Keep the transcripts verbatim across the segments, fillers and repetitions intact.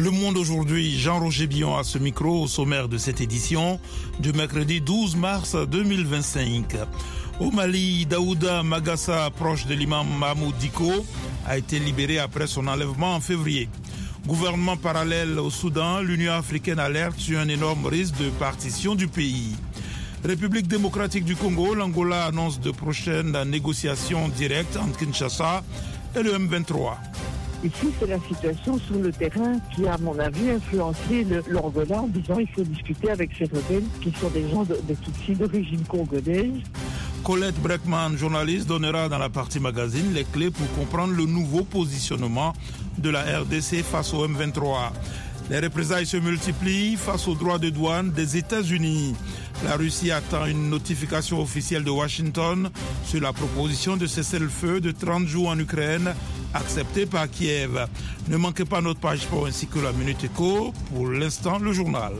Le Monde aujourd'hui, Jean-Roger Billon à ce micro au sommaire de cette édition du mercredi douze mars deux mille vingt-cinq. Au Mali, Daouda Magassa, proche de l'imam Mahmoud Dicko, a été libéré après son enlèvement en février. Gouvernement parallèle au Soudan, l'Union africaine alerte sur un énorme risque de partition du pays. République démocratique du Congo, l'Angola annonce de prochaines négociations directes entre Kinshasa et le M vingt-trois. Ici, c'est la situation sur le terrain qui a, à mon avis, influencé le, l'Angola en disant qu'il faut discuter avec ces rebelles qui sont des gens de, de Tutsis d'origine congolaise. Colette Breckman, journaliste, donnera dans la partie magazine les clés pour comprendre le nouveau positionnement de la R D C face au M vingt-trois. Les représailles se multiplient face aux droits de douane des États-Unis. La Russie attend une notification officielle de Washington sur la proposition de cessez-le-feu de trente jours en Ukraine, acceptée par Kiev. Ne manquez pas notre page sport ainsi que la Minute Éco. Pour l'instant, le journal.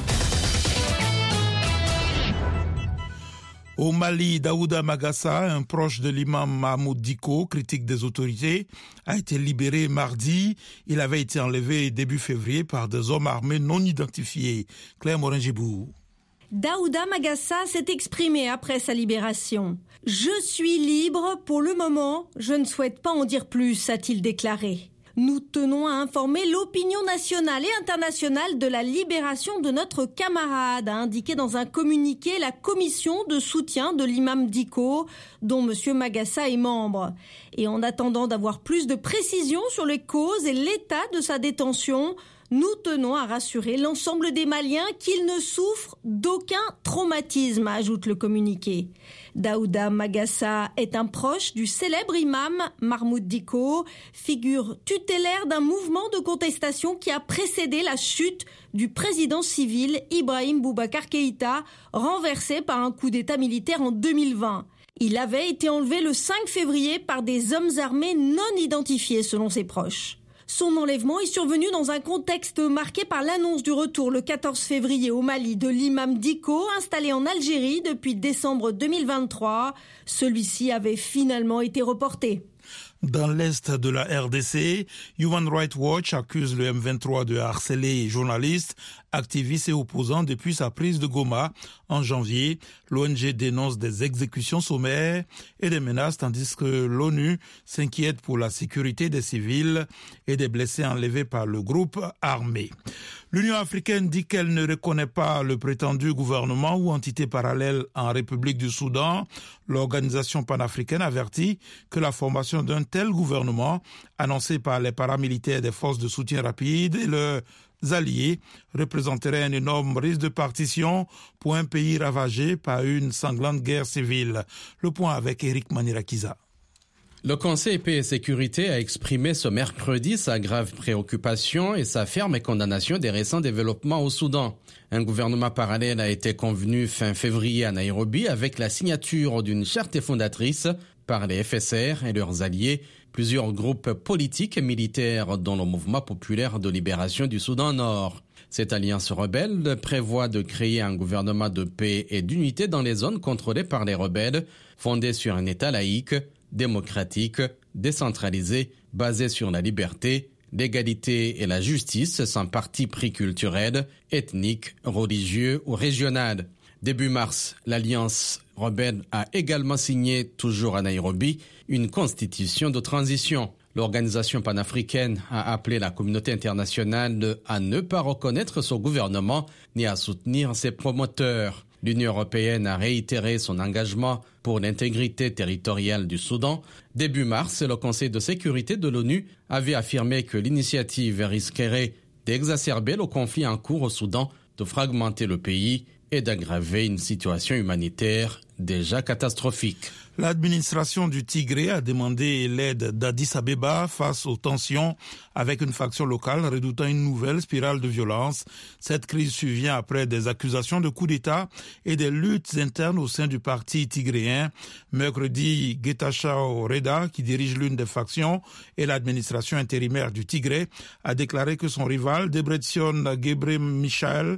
Au Mali, Daouda Magassa, un proche de l'imam Mahmoud Dicko, critique des autorités, a été libéré mardi. Il avait été enlevé début février par des hommes armés non identifiés. Claire Morin-Gibou. Daouda Magassa s'est exprimé après sa libération. « Je suis libre pour le moment, je ne souhaite pas en dire plus », a-t-il déclaré. Nous tenons à informer l'opinion nationale et internationale de la libération de notre camarade, a indiqué dans un communiqué la commission de soutien de l'imam Dicko, dont M. Magassa est membre. Et en attendant d'avoir plus de précisions sur les causes et l'état de sa détention, nous tenons à rassurer l'ensemble des Maliens qu'il ne souffre d'aucun traumatisme, ajoute le communiqué. Daouda Magassa est un proche du célèbre imam Mahmoud Dicko, figure tutélaire d'un mouvement de contestation qui a précédé la chute du président civil Ibrahim Boubacar Keïta, renversé par un coup d'état militaire en deux mille vingt. Il avait été enlevé le cinq février par des hommes armés non identifiés selon ses proches. Son enlèvement est survenu dans un contexte marqué par l'annonce du retour le quatorze février au Mali de l'imam Dicko, installé en Algérie depuis décembre deux mille vingt-trois. Celui-ci avait finalement été reporté. Dans l'est de la R D C, Human Rights Watch accuse le M vingt-trois de harceler journalistes, activistes et opposants depuis sa prise de Goma en janvier. L'O N G dénonce des exécutions sommaires et des menaces, tandis que l'ONU s'inquiète pour la sécurité des civils et des blessés enlevés par le groupe armé. L'Union africaine dit qu'elle ne reconnaît pas le prétendu gouvernement ou entité parallèle en République du Soudan. L'organisation panafricaine avertit que la formation d'un tel gouvernement, annoncé par les paramilitaires des forces de soutien rapide et leurs alliés, représenterait un énorme risque de partition pour un pays ravagé par une sanglante guerre civile. Le point avec Eric Manirakiza. Le Conseil paix et sécurité a exprimé ce mercredi sa grave préoccupation et sa ferme condamnation des récents développements au Soudan. Un gouvernement parallèle a été convenu fin février à Nairobi avec la signature d'une charte fondatrice par les F S R et leurs alliés, plusieurs groupes politiques et militaires dont le Mouvement populaire de libération du Soudan Nord. Cette alliance rebelle prévoit de créer un gouvernement de paix et d'unité dans les zones contrôlées par les rebelles, fondé sur un État laïque, démocratique, décentralisé, basé sur la liberté, l'égalité et la justice sans parti pris culturel, ethnique, religieux ou régional. Début mars, l'Alliance rebelle a également signé, toujours à Nairobi, une constitution de transition. L'organisation panafricaine a appelé la communauté internationale à ne pas reconnaître son gouvernement ni à soutenir ses promoteurs. L'Union européenne a réitéré son engagement pour l'intégrité territoriale du Soudan. Début mars, le Conseil de sécurité de l'ONU avait affirmé que l'initiative risquerait d'exacerber le conflit en cours au Soudan, de fragmenter le pays et d'aggraver une situation humanitaire déjà catastrophique. L'administration du Tigré a demandé l'aide d'Addis Abeba face aux tensions avec une faction locale redoutant une nouvelle spirale de violence. Cette crise survient après des accusations de coup d'État et des luttes internes au sein du parti tigréen. Mercredi, Getachew Reda, qui dirige l'une des factions et l'administration intérimaire du Tigré, a déclaré que son rival, Debretsion Gebremichael,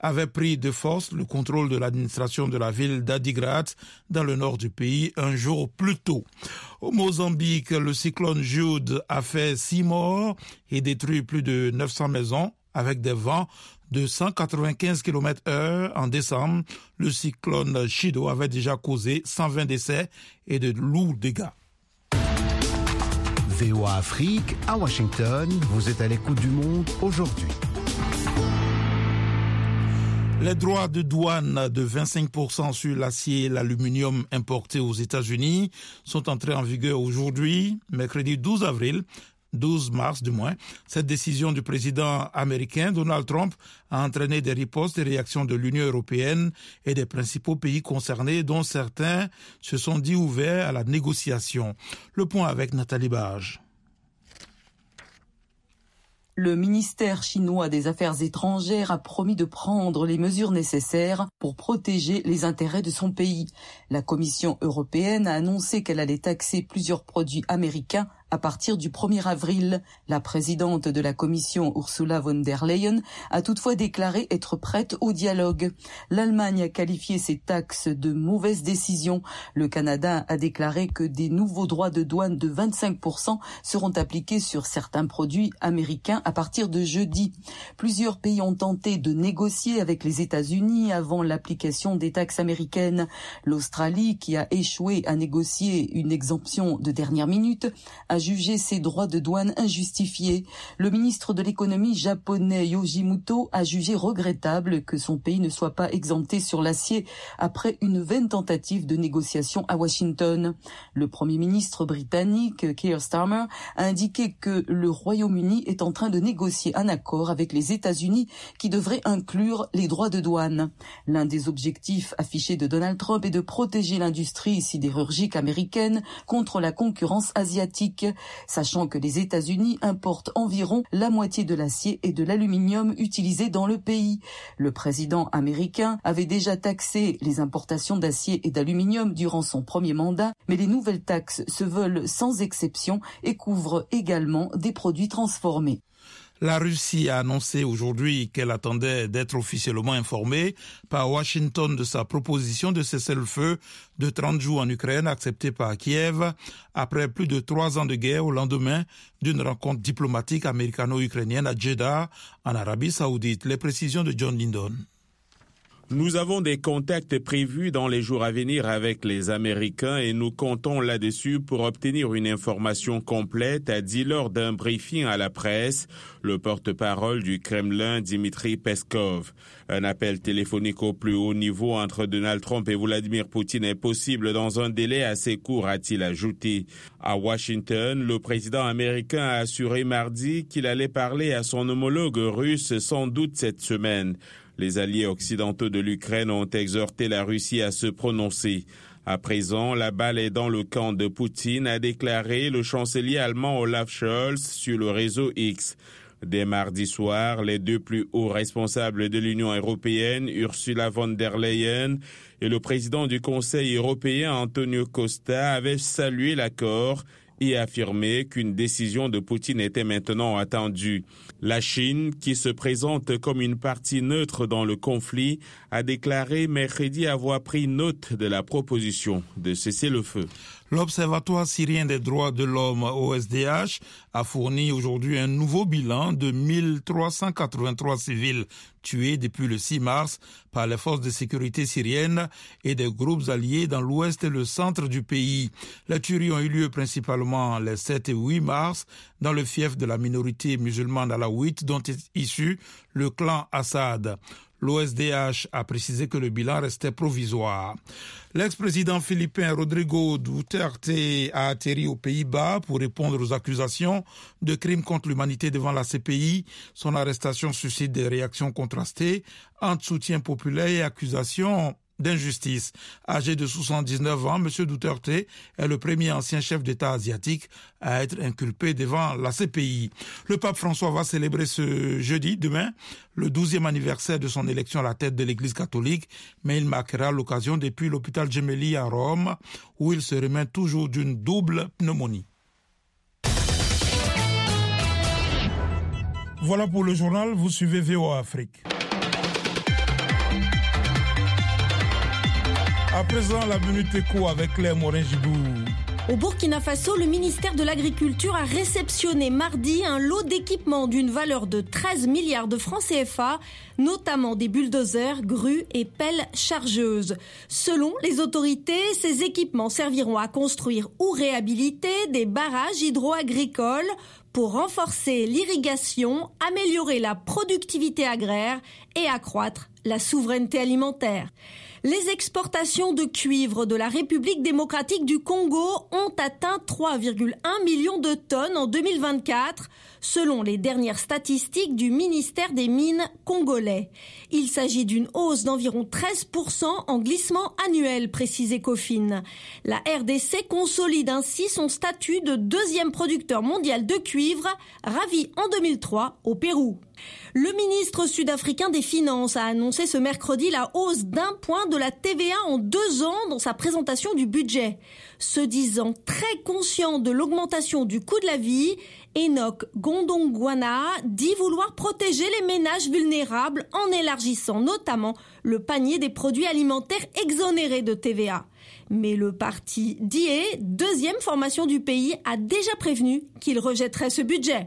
avait pris de force le contrôle de l'administration de la ville d'Adigrat dans le nord du pays un jour plus tôt. Au Mozambique, le cyclone Jude a fait six morts et détruit plus de neuf cents maisons avec des vents de cent quatre-vingt-quinze kilomètres heure en décembre. Le cyclone Chido avait déjà causé cent vingt décès et de lourds dégâts. V O A Afrique, à Washington, vous êtes à l'écoute du monde aujourd'hui. Les droits de douane de vingt-cinq pour cent sur l'acier et l'aluminium importés aux États-Unis sont entrés en vigueur aujourd'hui, mercredi douze avril. douze mars du moins. Cette décision du président américain Donald Trump a entraîné des ripostes et réactions de l'Union européenne et des principaux pays concernés, dont certains se sont dit ouverts à la négociation. Le point avec Nathalie Barge. Le ministère chinois des Affaires étrangères a promis de prendre les mesures nécessaires pour protéger les intérêts de son pays. La Commission européenne a annoncé qu'elle allait taxer plusieurs produits américains à partir du premier avril. La présidente de la Commission, Ursula von der Leyen, a toutefois déclaré être prête au dialogue. L'Allemagne a qualifié ces taxes de mauvaise décision. Le Canada a déclaré que des nouveaux droits de douane de vingt-cinq pour cent seront appliqués sur certains produits américains à partir de jeudi. Plusieurs pays ont tenté de négocier avec les États-Unis avant l'application des taxes américaines. L'Australie, qui a échoué à négocier une exemption de dernière minute, a jugé ces droits de douane injustifiés. Le ministre de l'économie japonais Yoshimoto a jugé regrettable que son pays ne soit pas exempté sur l'acier après une vaine tentative de négociation à Washington. Le premier ministre britannique Keir Starmer a indiqué que le Royaume-Uni est en train de négocier un accord avec les États-Unis qui devrait inclure les droits de douane. L'un des objectifs affichés de Donald Trump est de protéger l'industrie sidérurgique américaine contre la concurrence asiatique, sachant que les États-Unis importent environ la moitié de l'acier et de l'aluminium utilisés dans le pays. Le président américain avait déjà taxé les importations d'acier et d'aluminium durant son premier mandat, mais les nouvelles taxes se veulent sans exception et couvrent également des produits transformés. La Russie a annoncé aujourd'hui qu'elle attendait d'être officiellement informée par Washington de sa proposition de cessez-le-feu de trente jours en Ukraine acceptée par Kiev après plus de trois ans de guerre au lendemain d'une rencontre diplomatique américano-ukrainienne à Jeddah, en Arabie Saoudite. Les précisions de John Lindon. Nous avons des contacts prévus dans les jours à venir avec les Américains et nous comptons là-dessus pour obtenir une information complète, a dit lors d'un briefing à la presse le porte-parole du Kremlin, Dmitry Peskov. Un appel téléphonique au plus haut niveau entre Donald Trump et Vladimir Poutine est possible dans un délai assez court, a-t-il ajouté. À Washington, le président américain a assuré mardi qu'il allait parler à son homologue russe sans doute cette semaine. Les alliés occidentaux de l'Ukraine ont exhorté la Russie à se prononcer. À présent, la balle est dans le camp de Poutine, a déclaré le chancelier allemand Olaf Scholz sur le réseau X. Dès mardi soir, les deux plus hauts responsables de l'Union européenne, Ursula von der Leyen et le président du Conseil européen, Antonio Costa, avaient salué l'accord et affirmé qu'une décision de Poutine était maintenant attendue. La Chine, qui se présente comme une partie neutre dans le conflit, a déclaré mercredi avoir pris note de la proposition de cesser le feu. L'Observatoire syrien des droits de l'homme, O S D H, a fourni aujourd'hui un nouveau bilan de mille trois cent quatre-vingt-trois civils tués depuis le six mars par les forces de sécurité syriennes et des groupes alliés dans l'ouest et le centre du pays. Les tueries ont eu lieu principalement les sept et huit mars dans le fief de la minorité musulmane alaouite dont est issu le clan Assad. L'O S D H a précisé que le bilan restait provisoire. L'ex-président philippin Rodrigo Duterte a atterri aux Pays-Bas pour répondre aux accusations de crimes contre l'humanité devant la C P I. Son arrestation suscite des réactions contrastées entre soutien populaire et accusations d'injustice. Âgé de soixante-dix-neuf ans, M. Duterte est le premier ancien chef d'État asiatique à être inculpé devant la C P I. Le pape François va célébrer ce jeudi, demain, le douzième anniversaire de son élection à la tête de l'Église catholique, mais il marquera l'occasion depuis l'hôpital Gemelli à Rome, où il se remet toujours d'une double pneumonie. Voilà pour le journal, vous suivez V O A Afrique. À présent, la Minute Éco avec Claire Morin-Gibou. Au Burkina Faso, le ministère de l'Agriculture a réceptionné mardi un lot d'équipements d'une valeur de treize milliards de francs C F A, notamment des bulldozers, grues et pelles chargeuses. Selon les autorités, ces équipements serviront à construire ou réhabiliter des barrages hydro-agricoles pour renforcer l'irrigation, améliorer la productivité agraire et accroître la souveraineté alimentaire. Les exportations de cuivre de la République démocratique du Congo ont atteint trois virgule un millions de tonnes en deux mille vingt-quatre, selon les dernières statistiques du ministère des Mines congolais. Il s'agit d'une hausse d'environ treize pour cent en glissement annuel, précise Ecofin. La R D C consolide ainsi son statut de deuxième producteur mondial de cuivre, ravi en deux mille trois au Pérou. Le ministre sud-africain des Finances a annoncé ce mercredi la hausse d'un point de la T V A en deux ans dans sa présentation du budget. Se disant très conscient de l'augmentation du coût de la vie, Enoch Gondongwana dit vouloir protéger les ménages vulnérables en élargissant notamment le panier des produits alimentaires exonérés de T V A. Mais le parti D I E, deuxième formation du pays, a déjà prévenu qu'il rejetterait ce budget.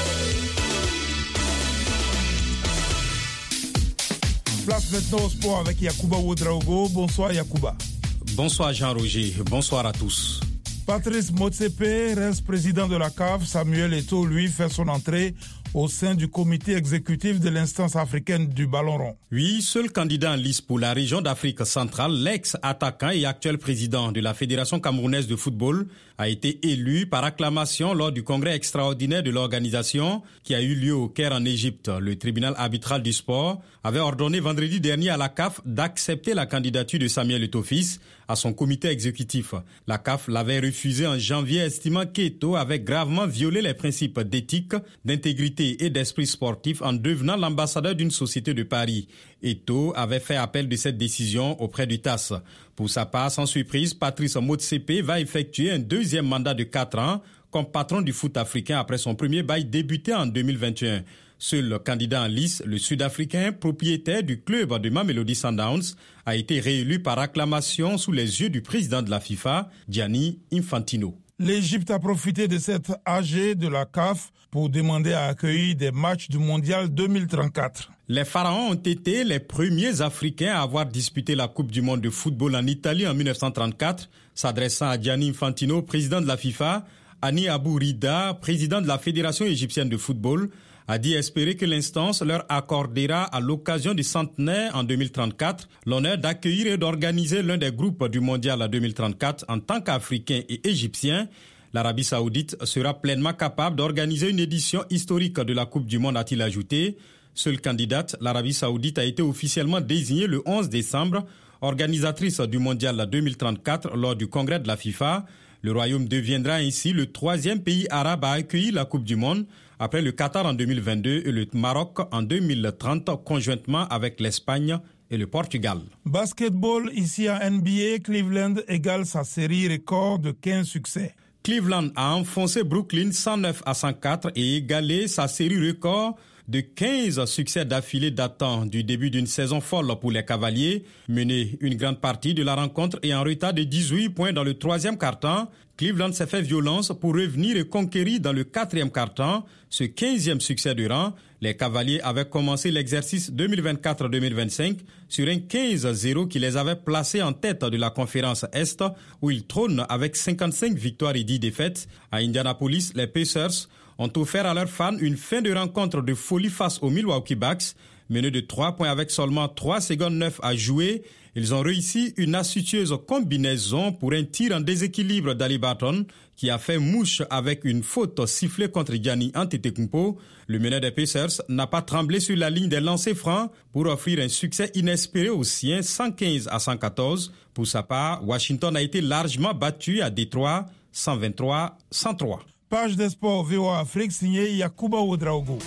Place maintenant au sport avec Yacouba Ouedraogo. Bonsoir Yacouba. Bonsoir Jean-Roger, bonsoir à tous. Patrice Motsepe reste président de la C A F. Samuel Eto'o, lui, fait son entrée au sein du comité exécutif de l'instance africaine du ballon rond. Oui, seul candidat en lice pour la région d'Afrique centrale, l'ex-attaquant et actuel président de la Fédération camerounaise de football a été élu par acclamation lors du congrès extraordinaire de l'organisation qui a eu lieu au Caire en Égypte. Le tribunal arbitral du sport avait ordonné vendredi dernier à la C A F d'accepter la candidature de Samuel Eto'o fils à son comité exécutif. La C A F l'avait refusé en janvier, estimant qu'Eto'o avait gravement violé les principes d'éthique, d'intégrité et d'esprit sportif en devenant l'ambassadeur d'une société de Paris. Eto'o avait fait appel de cette décision auprès du T A S. Pour sa part, sans surprise, Patrice Motsepe va effectuer un deuxième mandat de quatre ans comme patron du foot africain après son premier bail débuté en deux mille vingt et un. Seul le candidat en lice, le Sud-Africain, propriétaire du club de Mamelodi Sundowns, a été réélu par acclamation sous les yeux du président de la FIFA, Gianni Infantino. L'Égypte a profité de cette A G de la C A F pour demander à accueillir des matchs du Mondial deux mille trente-quatre. Les Pharaons ont été les premiers Africains à avoir disputé la Coupe du monde de football en Italie en dix-neuf cent trente-quatre. S'adressant à Gianni Infantino, président de la FIFA, Hani Abou Rida, président de la Fédération égyptienne de football, a dit espérer que l'instance leur accordera à l'occasion du centenaire en deux mille trente-quatre l'honneur d'accueillir et d'organiser l'un des groupes du Mondial deux mille trente-quatre en tant qu'Africains et Égyptiens. L'Arabie Saoudite sera pleinement capable d'organiser une édition historique de la Coupe du Monde, a-t-il ajouté. Seule candidate, l'Arabie Saoudite a été officiellement désignée le onze décembre, organisatrice du Mondial deux mille trente-quatre lors du congrès de la FIFA. Le Royaume deviendra ainsi le troisième pays arabe à accueillir la Coupe du Monde, après le Qatar en deux mille vingt-deux et le Maroc en deux mille trente, conjointement avec l'Espagne et le Portugal. Basketball, ici à N B A, Cleveland égale sa série record de quinze succès. Cleveland a enfoncé Brooklyn cent neuf à cent quatre et égalé sa série record de quinze succès d'affilée datant du début d'une saison folle pour les Cavaliers. Mené une grande partie de la rencontre et en retard de dix-huit points dans le troisième quart-temps, Cleveland s'est fait violence pour revenir et conquérir dans le quatrième quart-temps ce quinzième succès de rang. Les Cavaliers avaient commencé l'exercice deux mille vingt-quatre deux mille vingt-cinq sur un quinze à zéro qui les avait placés en tête de la conférence Est, où ils trônent avec cinquante-cinq victoires et dix défaites. À Indianapolis, les Pacers ont offert à leurs fans une fin de rencontre de folie face aux Milwaukee Bucks. Menés de trois points avec seulement trois secondes neuf à jouer, ils ont réussi une astucieuse combinaison pour un tir en déséquilibre d'Ali Barton qui a fait mouche avec une faute sifflée contre Giannis Antetokounmpo. Le meneur des Pacers n'a pas tremblé sur la ligne des lancers francs pour offrir un succès inespéré aux siens, cent quinze à cent quatorze. Pour sa part, Washington a été largement battu à Détroit, cent vingt-trois à cent trois. Page des sports V O A Afrique signée Yacouba Ouedraogo.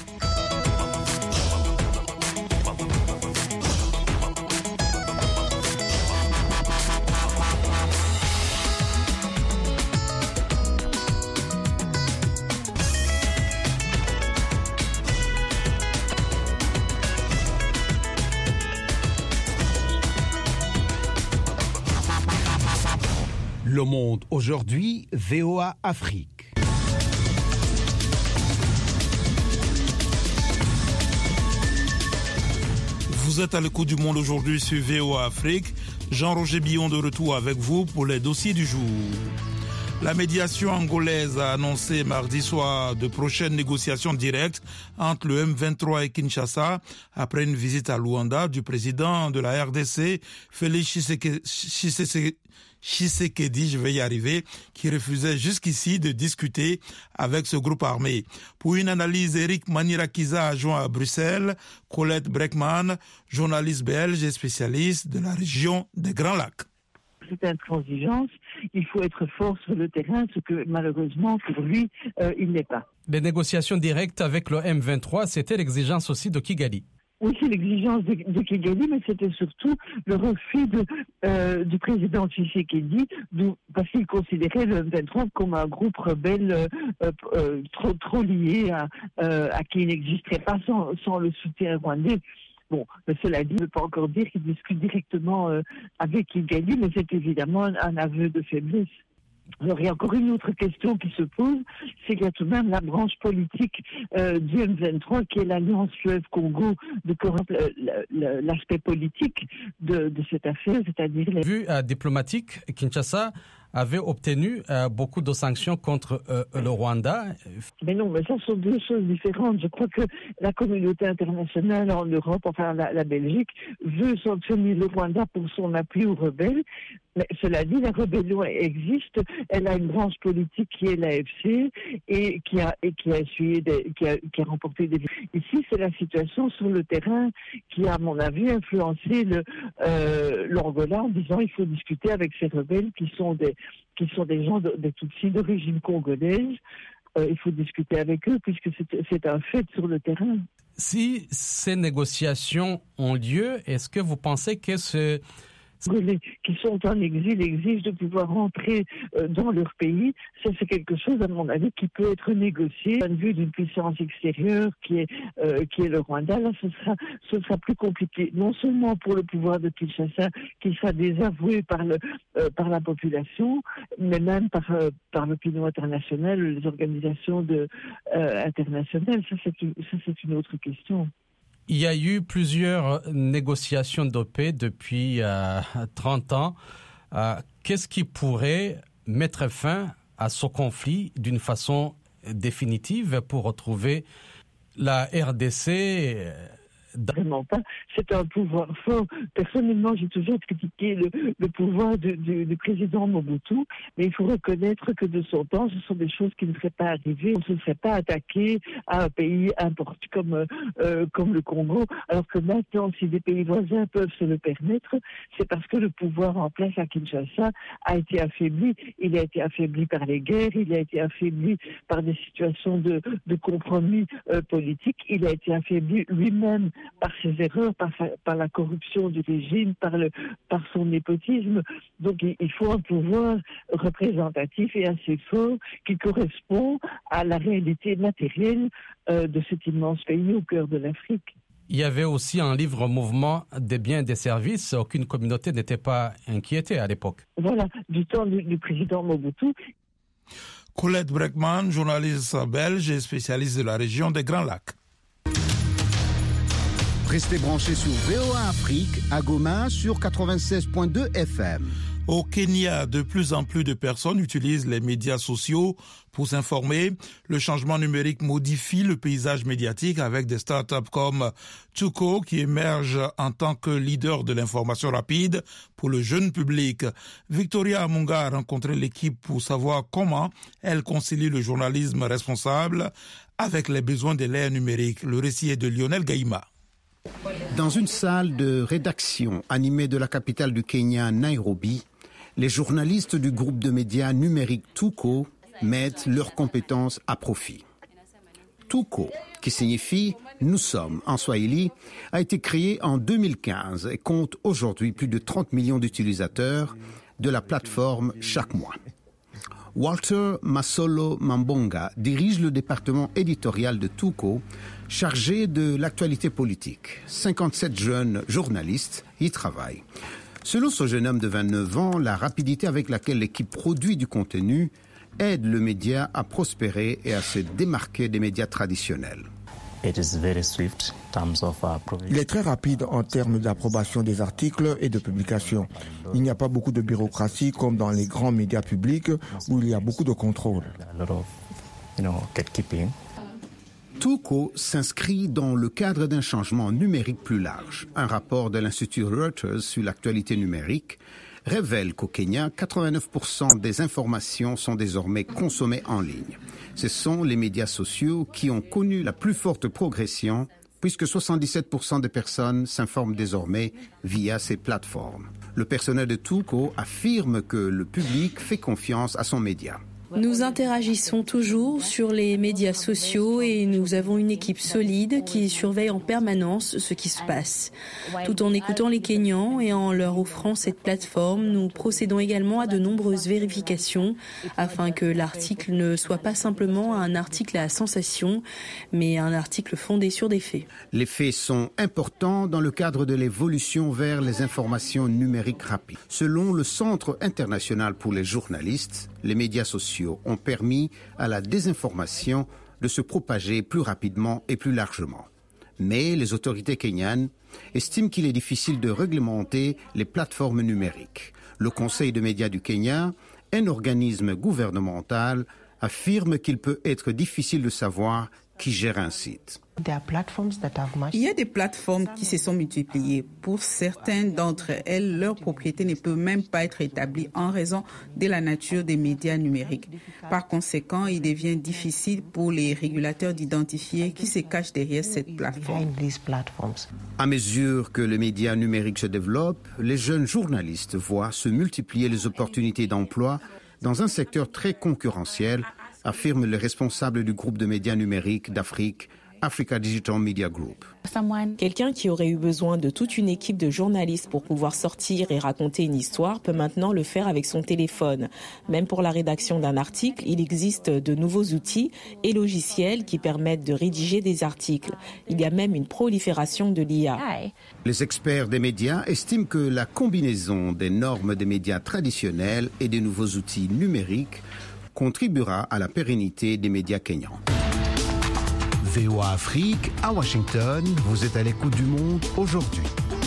Le Monde aujourd'hui, V O A Afrique. Vous êtes à l'écoute du Monde aujourd'hui sur V O A Afrique. Jean-Roger Billon de retour avec vous pour les dossiers du jour. La médiation angolaise a annoncé mardi soir de prochaines négociations directes entre le M vingt-trois et Kinshasa après une visite à Luanda du président de la R D C, Félix Tshisekedi, Tshisekedi, je vais y arriver, qui refusait jusqu'ici de discuter avec ce groupe armé. Pour une analyse, Eric Manirakiza a joint à Bruxelles Colette Breckman, journaliste belge et spécialiste de la région des Grands Lacs. C'est intransigeance, il faut être fort sur le terrain, ce que malheureusement pour lui, euh, il n'est pas. Les négociations directes avec le M vingt-trois, c'était l'exigence aussi de Kigali. Oui, c'est l'exigence de, de Kigali, mais c'était surtout le refus de, euh, du président Tshisekedi, parce qu'il considérait le M vingt-trois comme un groupe rebelle euh, euh, trop, trop lié à, euh, à qui il n'existerait pas sans, sans le soutien rwandais. Bon, mais cela dit, ne veut pas encore dire qu'il discute directement euh, avec Kigali, mais c'est évidemment un, un aveu de faiblesse. Alors, il y a encore une autre question qui se pose, c'est qu'il y a tout de même la branche politique euh, du M vingt-trois, qui est l'Alliance Fleuve Congo, de corrompre l'aspect politique de, de cette affaire, c'est-à-dire... Les... Vu euh, diplomatique, Kinshasa avait obtenu euh, beaucoup de sanctions contre euh, le Rwanda. Mais non, mais ça sont deux choses différentes. Je crois que la communauté internationale en Europe, enfin la, la Belgique, veut sanctionner le Rwanda pour son appui aux rebelles. Mais cela dit, la rébellion existe. Elle a une branche politique qui est l'A F C et qui a et qui a essuyé des, qui a qui a remporté des. Ici, c'est la situation sur le terrain qui a, à mon avis, influencé le euh, l'Angola en disant il faut discuter avec ces rebelles qui sont des qui sont des gens de, des Tutsis d'origine congolaise. Euh, il faut discuter avec eux puisque c'est, c'est un fait sur le terrain. Si ces négociations ont lieu, est-ce que vous pensez que ce qui sont en exil exigent de pouvoir rentrer euh, dans leur pays, ça c'est quelque chose à mon avis qui peut être négocié. D'un point de vue d'une puissance extérieure qui est euh, qui est le Rwanda, là ce sera ce sera plus compliqué, non seulement pour le pouvoir de Kinshasa qui sera désavoué par le euh, par la population, mais même par euh, par l'opinion internationale, les organisations de euh, internationales. Ça c'est une, ça c'est une autre question. Il y a eu plusieurs négociations de paix depuis euh, trente ans. Euh, qu'est-ce qui pourrait mettre fin à ce conflit d'une façon définitive pour retrouver la R D C euh, Vraiment pas. C'est un pouvoir fort. Personnellement, j'ai toujours critiqué le, le pouvoir du, du, du président Mobutu, mais il faut reconnaître que de son temps, ce sont des choses qui ne seraient pas arrivées. On ne se serait pas attaqué à un pays important comme, euh, comme le Congo, alors que maintenant, si des pays voisins peuvent se le permettre, c'est parce que le pouvoir en place à Kinshasa a été affaibli. Il a été affaibli par les guerres, il a été affaibli par des situations de, de compromis euh, politiques, il a été affaibli lui-même par ses erreurs, par, sa, par la corruption du régime, par, le, par son népotisme. Donc il, il faut un pouvoir représentatif et assez fort qui correspond à la réalité matérielle euh, de cet immense pays au cœur de l'Afrique. Il y avait aussi un livre Mouvement des biens et des services. Aucune communauté n'était pas inquiétée à l'époque. Voilà, du temps du, du président Mobutu. Colette Breckman, journaliste belge et spécialiste de la région des Grands Lacs. Restez branchés sur V O A Afrique à Goma sur quatre-vingt-seize virgule deux F M. Au Kenya, de plus en plus de personnes utilisent les médias sociaux pour s'informer. Le changement numérique modifie le paysage médiatique avec des startups comme Tuko qui émerge en tant que leader de l'information rapide pour le jeune public. Victoria Amunga a rencontré l'équipe pour savoir comment elle concilie le journalisme responsable avec les besoins de l'ère numérique. Le récit est de Lionel Gaïma. Dans une salle de rédaction animée de la capitale du Kenya, Nairobi, les journalistes du groupe de médias numériques Tuko mettent leurs compétences à profit. Tuko, qui signifie « nous sommes » en Swahili, a été créé en deux mille quinze et compte aujourd'hui plus de trente millions d'utilisateurs de la plateforme chaque mois. Walter Masolo Mambonga dirige le département éditorial de Tuko, chargé de l'actualité politique. cinquante-sept jeunes journalistes y travaillent. Selon ce jeune homme de vingt-neuf ans, la rapidité avec laquelle l'équipe produit du contenu aide le média à prospérer et à se démarquer des médias traditionnels. Il est très rapide en termes d'approbation des articles et de publication. Il n'y a pas beaucoup de bureaucratie comme dans les grands médias publics où il y a beaucoup de contrôle. Tuko s'inscrit dans le cadre d'un changement numérique plus large. Un rapport de l'Institut Reuters sur l'actualité numérique révèle qu'au Kenya, quatre-vingt-neuf pour cent des informations sont désormais consommées en ligne. Ce sont les médias sociaux qui ont connu la plus forte progression, puisque soixante-dix-sept pour cent des personnes s'informent désormais via ces plateformes. Le personnel de Tuko affirme que le public fait confiance à son média. Nous interagissons toujours sur les médias sociaux et nous avons une équipe solide qui surveille en permanence ce qui se passe. Tout en écoutant les Kenyans et en leur offrant cette plateforme, nous procédons également à de nombreuses vérifications afin que l'article ne soit pas simplement un article à sensation, mais un article fondé sur des faits. Les faits sont importants dans le cadre de l'évolution vers les informations numériques rapides. Selon le Centre international pour les journalistes, les médias sociaux ont permis à la désinformation de se propager plus rapidement et plus largement. Mais les autorités kenyanes estiment qu'il est difficile de réglementer les plateformes numériques. Le Conseil de médias du Kenya, un organisme gouvernemental, affirme qu'il peut être difficile de savoir qui gère un site. Il y a des plateformes qui se sont multipliées. Pour certaines d'entre elles, leur propriété ne peut même pas être établie en raison de la nature des médias numériques. Par conséquent, il devient difficile pour les régulateurs d'identifier qui se cache derrière cette plateforme. À mesure que le média numérique se développe, les jeunes journalistes voient se multiplier les opportunités d'emploi dans un secteur très concurrentiel, affirme le responsable du groupe de médias numériques d'Afrique, Africa Digital Media Group. Quelqu'un qui aurait eu besoin de toute une équipe de journalistes pour pouvoir sortir et raconter une histoire peut maintenant le faire avec son téléphone. Même pour la rédaction d'un article, il existe de nouveaux outils et logiciels qui permettent de rédiger des articles. Il y a même une prolifération de l'I A. Les experts des médias estiment que la combinaison des normes des médias traditionnels et des nouveaux outils numériques contribuera à la pérennité des médias kenyans. V O A Afrique, à Washington, vous êtes à l'écoute du monde aujourd'hui.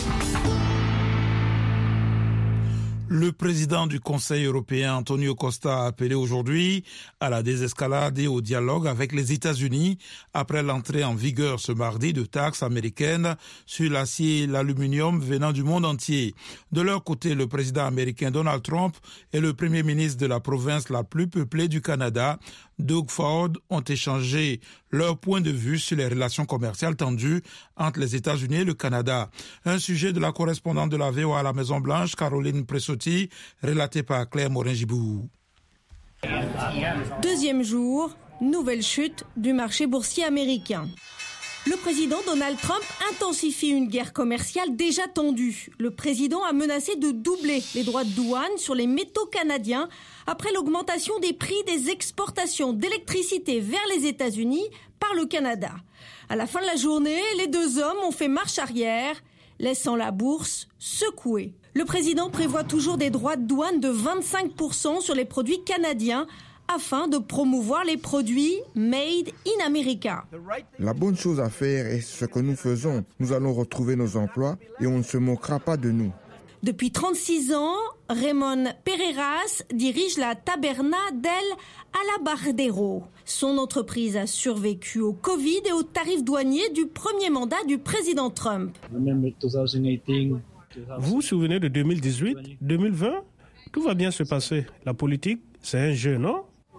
Le président du Conseil européen, Antonio Costa, a appelé aujourd'hui à la désescalade et au dialogue avec les États-Unis après l'entrée en vigueur ce mardi de taxes américaines sur l'acier et l'aluminium venant du monde entier. De leur côté, le président américain Donald Trump et le premier ministre de la province la plus peuplée du Canada, Doug Ford, ont échangé leur point de vue sur les relations commerciales tendues entre les États-Unis et le Canada. Un sujet de la correspondante de la V O A à la Maison-Blanche, Caroline Pressotti, relaté par Claire Morin-Gibou. Deuxième jour, nouvelle chute du marché boursier américain. Le président Donald Trump intensifie une guerre commerciale déjà tendue. Le président a menacé de doubler les droits de douane sur les métaux canadiens après l'augmentation des prix des exportations d'électricité vers les États-Unis par le Canada. À la fin de la journée, les deux hommes ont fait marche arrière, laissant la bourse secouée. Le président prévoit toujours des droits de douane de vingt-cinq pour cent sur les produits canadiens afin de promouvoir les produits Made in America. La bonne chose à faire est ce que nous faisons. Nous allons retrouver nos emplois et on ne se moquera pas de nous. Depuis trente-six ans, Raymond Pereiras dirige la Taberna del Alabardero. Son entreprise a survécu au Covid et aux tarifs douaniers du premier mandat du président Trump. Vous vous souvenez de deux mille dix-huit, deux mille vingt? Tout va bien se passer. La politique, c'est un jeu, non?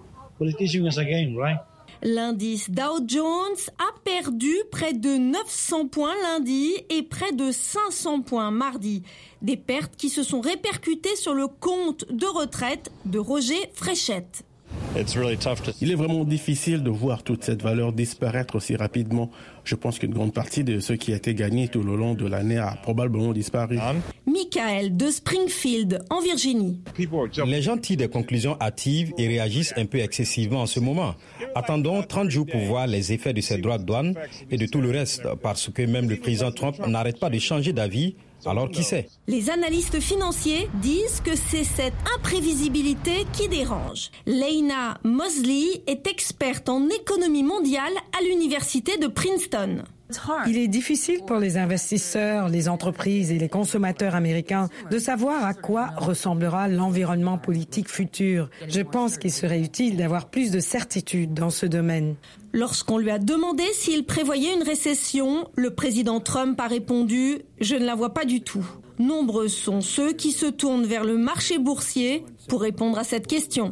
L'indice Dow Jones a perdu près de neuf cents points lundi et près de cinq cents points mardi. Des pertes qui se sont répercutées sur le compte de retraite de Roger Fréchette. Il est vraiment difficile de voir toute cette valeur disparaître aussi rapidement. je pense qu'une grande partie de ce qui a été gagné tout au long de l'année a probablement disparu. Michael de Springfield, en Virginie. Les gens tirent des conclusions hâtives et réagissent un peu excessivement en ce moment. Attendons trente jours pour voir les effets de ces droits de douane et de tout le reste, parce que même le président Trump n'arrête pas de changer d'avis. Alors qui sait? Les analystes financiers disent que c'est cette imprévisibilité qui dérange. Leina Mosley est experte en économie mondiale à l'université de Princeton. Il est difficile pour les investisseurs, les entreprises et les consommateurs américains de savoir à quoi ressemblera l'environnement politique futur. Je pense qu'il serait utile d'avoir plus de certitude dans ce domaine. Lorsqu'on lui a demandé s'il prévoyait une récession, le président Trump a répondu « Je ne la vois pas du tout ». Nombreux sont ceux qui se tournent vers le marché boursier pour répondre à cette question.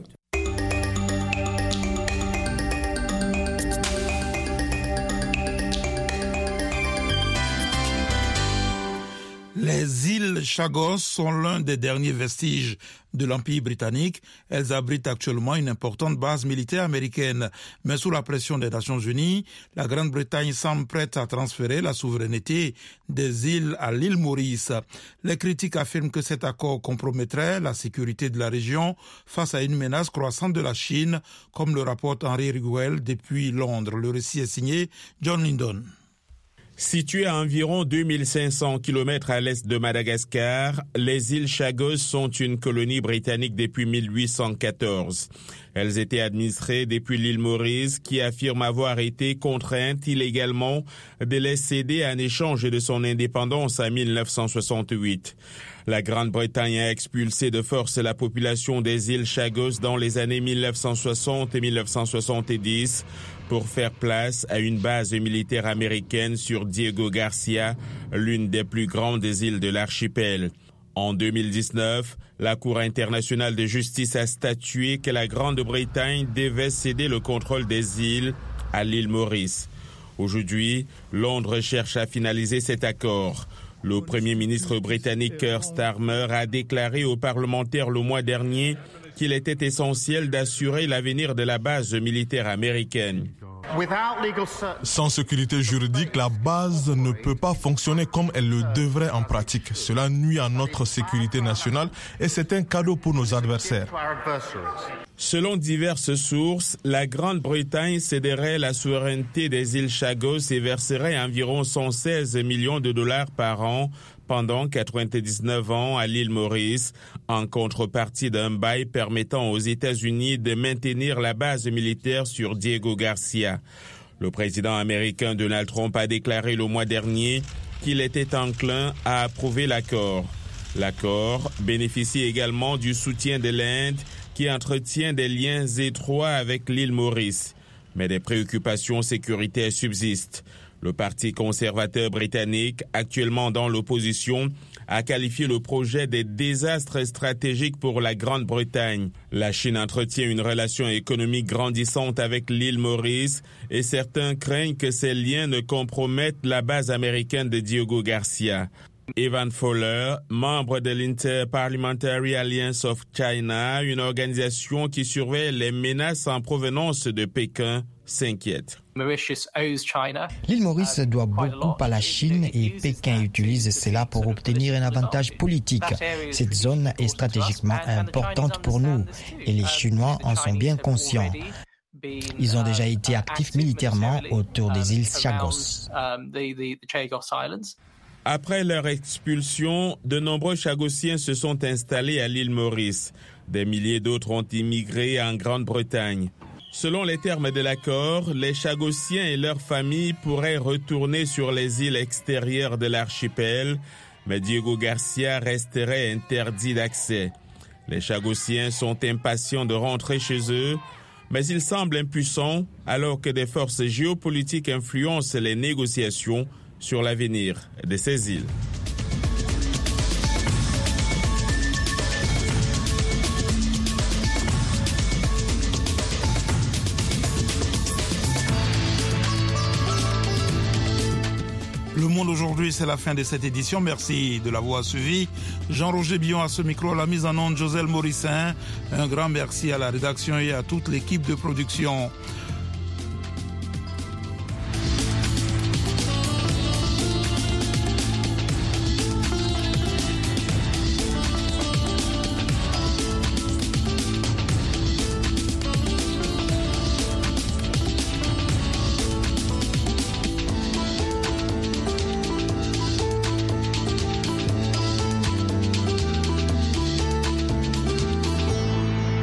Les îles Chagos sont l'un des derniers vestiges de l'Empire britannique. Elles abritent actuellement une importante base militaire américaine. Mais sous la pression des Nations Unies, la Grande-Bretagne semble prête à transférer la souveraineté des îles à l'île Maurice. Les critiques affirment que cet accord compromettrait la sécurité de la région face à une menace croissante de la Chine, comme le rapporte Henri Riguel depuis Londres. Le récit est signé John Lindon. Situées à environ deux mille cinq cents kilomètres à l'est de Madagascar, les îles Chagos sont une colonie britannique depuis mille huit cent quatorze. Elles étaient administrées depuis l'île Maurice, qui affirme avoir été contrainte illégalement de les céder en échange de son indépendance en mille neuf cent soixante-huit. La Grande-Bretagne a expulsé de force la population des îles Chagos dans les années mille neuf cent soixante et mille neuf cent soixante-dix pour faire place à une base militaire américaine sur Diego Garcia, l'une des plus grandes îles de l'archipel. En deux mille dix-neuf, la Cour internationale de justice a statué que la Grande-Bretagne devait céder le contrôle des îles à l'île Maurice. Aujourd'hui, Londres cherche à finaliser cet accord. Le Premier ministre britannique Keir Starmer a déclaré aux parlementaires le mois dernier qu'il était essentiel d'assurer l'avenir de la base militaire américaine. Sans sécurité juridique, la base ne peut pas fonctionner comme elle le devrait en pratique. Cela nuit à notre sécurité nationale et c'est un cadeau pour nos adversaires. Selon diverses sources, la Grande-Bretagne céderait la souveraineté des îles Chagos et verserait environ cent seize millions de dollars par an pendant quatre-vingt-dix-neuf ans à l'île Maurice, en contrepartie d'un bail permettant aux États-Unis de maintenir la base militaire sur Diego Garcia. Le président américain Donald Trump a déclaré le mois dernier qu'il était enclin à approuver l'accord. L'accord bénéficie également du soutien de l'Inde, qui entretient des liens étroits avec l'île Maurice. Mais des préoccupations sécuritaires subsistent. Le Parti conservateur britannique, actuellement dans l'opposition, a qualifié le projet de désastre stratégique pour la Grande-Bretagne. La Chine entretient une relation économique grandissante avec l'île Maurice et certains craignent que ces liens ne compromettent la base américaine de Diego Garcia. Evan Fowler, membre de l'Inter-Parliamentary Alliance of China, une organisation qui surveille les menaces en provenance de Pékin, s'inquiète. L'île Maurice doit beaucoup à la Chine et Pékin utilise cela pour obtenir un avantage politique. Cette zone est stratégiquement importante pour nous et les Chinois en sont bien conscients. Ils ont déjà été actifs militairement autour des îles Chagos. Après leur expulsion, de nombreux Chagossiens se sont installés à l'île Maurice. Des milliers d'autres ont immigré en Grande-Bretagne. Selon les termes de l'accord, les Chagossiens et leurs familles pourraient retourner sur les îles extérieures de l'archipel, mais Diego Garcia resterait interdit d'accès. Les Chagossiens sont impatients de rentrer chez eux, mais ils semblent impuissants alors que des forces géopolitiques influencent les négociations sur l'avenir de ces îles. Le Monde aujourd'hui, c'est la fin de cette édition. Merci de l'avoir suivi. Jean-Roger Billon à ce micro, à la mise en onde, Joselle Morissin. Un grand merci à la rédaction et à toute l'équipe de production.